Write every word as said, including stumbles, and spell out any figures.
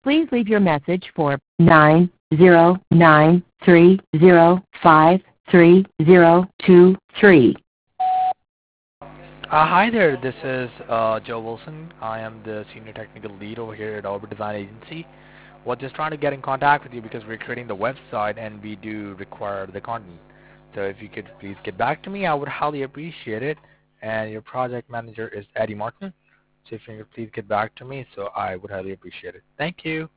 Please leave your message for nine zero nine three zero five three zero two three. Uh, hi there, this is uh, Joe Wilson. I am the Senior Technical Lead over here at Orbit Design Agency. We're just trying to get in contact with you because we're creating the website and we do require the content. So if you could please get back to me, I would highly appreciate it. And your project manager is Eddie Martin. So if you could please get back to me, so I would highly appreciate it. Thank you.